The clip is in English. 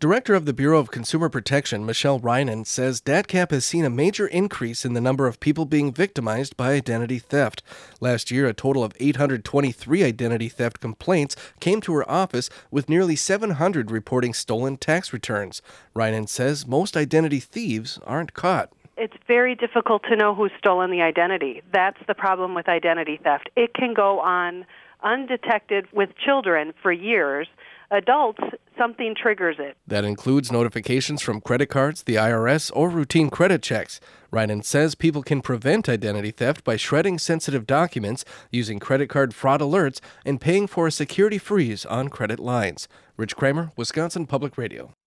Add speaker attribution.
Speaker 1: Director of the Bureau of Consumer Protection, Michelle Reinen, says DATCP has seen a major increase in the number of people being victimized by identity theft. Last year, a total of 823 identity theft complaints came to her office, with nearly 700 reporting stolen tax returns. Reinen says most identity thieves aren't caught.
Speaker 2: It's very difficult to know who's stolen the identity. That's the problem with identity theft. It can go on undetected with children for years. Adults, something triggers it.
Speaker 1: That includes notifications from credit cards, the IRS, or routine credit checks. Reinen says people can prevent identity theft by shredding sensitive documents, using credit card fraud alerts, and paying for a security freeze on credit lines. Rich Kramer, Wisconsin Public Radio.